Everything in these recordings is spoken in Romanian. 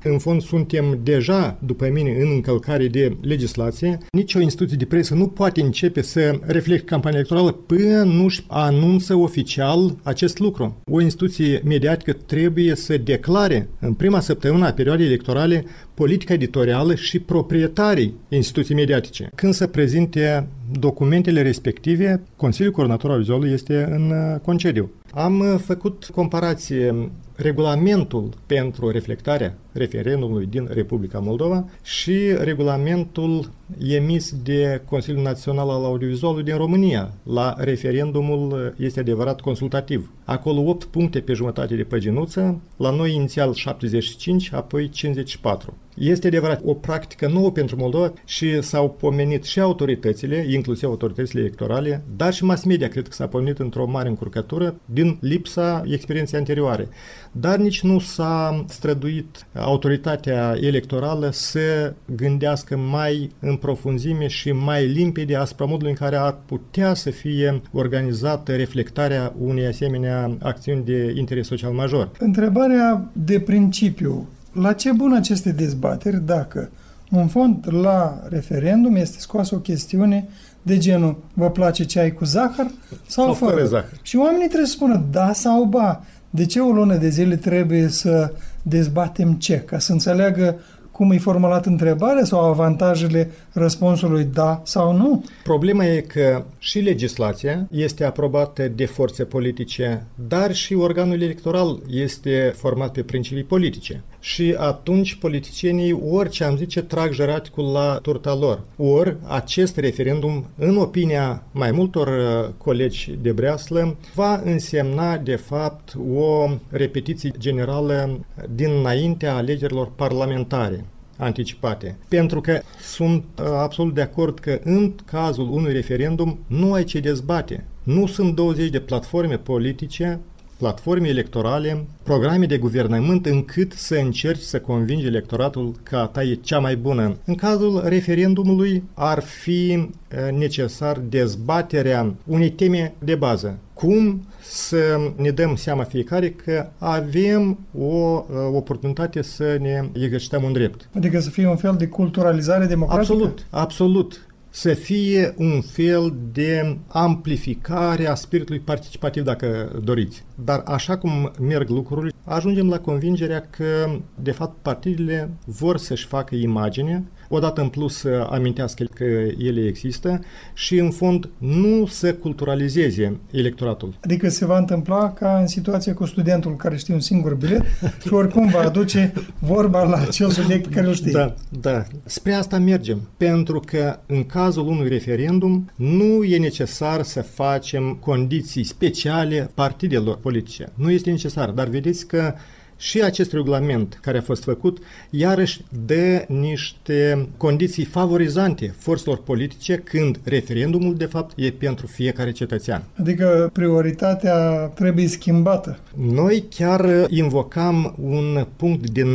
În fond, suntem deja, după mine, în încălcare de legislație. Nici o instituție de presă nu poate începe să reflecte campania electorală până nu-și anunță oficial acest lucru. O instituție mediatică trebuie să declare în prima săptămână a perioadei electorale politica editorială și proprietarii instituției mediatice. Când se prezinte documentele respective, Consiliul Coordonator al Audiovizualului este în concediu. Am făcut comparație regulamentul pentru reflectarea referendumului din Republica Moldova și regulamentul emis de Consiliul Național al Audiovizualului din România la referendumul, este adevărat, consultativ. Acolo 8 puncte pe jumătate de păginuță, la noi inițial 75, apoi 54. Este adevărat o practică nouă pentru Moldova și s-au pomenit și autoritățile, inclusiv autoritățile electorale, dar și mass media, cred că s-a pomenit într-o mare încurcătură din lipsa experienței anterioare. Dar nici nu s-a străduit autoritatea electorală să gândească mai în profunzime și mai limpede asupra modului în care ar putea să fie organizată reflectarea unei asemenea acțiuni de interes social major. Întrebarea de principiu: la ce bun aceste dezbateri dacă, în fond, la referendum este scoasă o chestiune de genul: vă place ceai cu zahăr sau fără zahăr? Și oamenii trebuie să spună da sau ba. De ce o lună de zile trebuie să dezbatem ce? Ca să înțeleagă cum e formulat întrebarea sau avantajele răspunsului da sau nu? Problema e că și legislația este aprobată de forțe politice, dar și organul electoral este format pe principii politice. Și atunci politicienii, orice am zice, trag jăraticul la turta lor. Ori acest referendum, în opinia mai multor colegi de breaslă, va însemna de fapt o repetiție generală dinaintea alegerilor parlamentare anticipate. Pentru că sunt absolut de acord că în cazul unui referendum nu ai ce dezbate. Nu sunt 20 de platforme politice, platforme electorale, programe de guvernământ încât să încerci să convingi electoratul că a ta e cea mai bună. În cazul referendumului ar fi necesar dezbaterea unei teme de bază. Cum să ne dăm seama fiecare că avem o oportunitate să ne exercităm un drept. Adică să fie un fel de culturalizare democratică? Absolut, absolut. Să fie un fel de amplificare a spiritului participativ, dacă doriți. Dar așa cum merg lucrurile, ajungem la convingerea că, de fapt, partidele vor să-și facă imagine, odată în plus să amintească că ele există și, în fond, nu să culturalizeze electoratul. Adică se va întâmpla ca în situația cu studentul care știe un singur bilet și oricum va aduce vorba la acel subiect care îl știe. Da, da. Spre asta mergem, pentru că în cazul unui referendum nu e necesar să facem condiții speciale partidelor politice. Nu este necesar, dar vedeți că și acest regulament care a fost făcut, iarăși dă niște condiții favorizante forțelor politice când referendumul, de fapt, e pentru fiecare cetățean. Adică prioritatea trebuie schimbată. Noi chiar invocam un punct din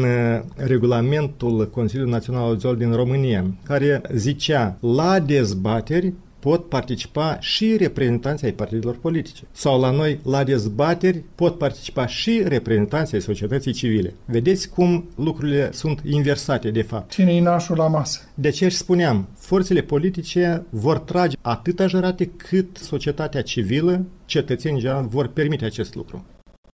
regulamentul Consiliului Național al Audiovizualului din România, care zicea: la dezbateri pot participa și reprezentanții ai partidelor politice. Sau la noi, la dezbateri, pot participa și reprezentanții ai societății civile. Vedeți cum lucrurile sunt inversate, de fapt. Cine-i nașul la masă? De ce spuneam, forțele politice vor trage atâta jărate cât societatea civilă, cetățenii în general, vor permite acest lucru.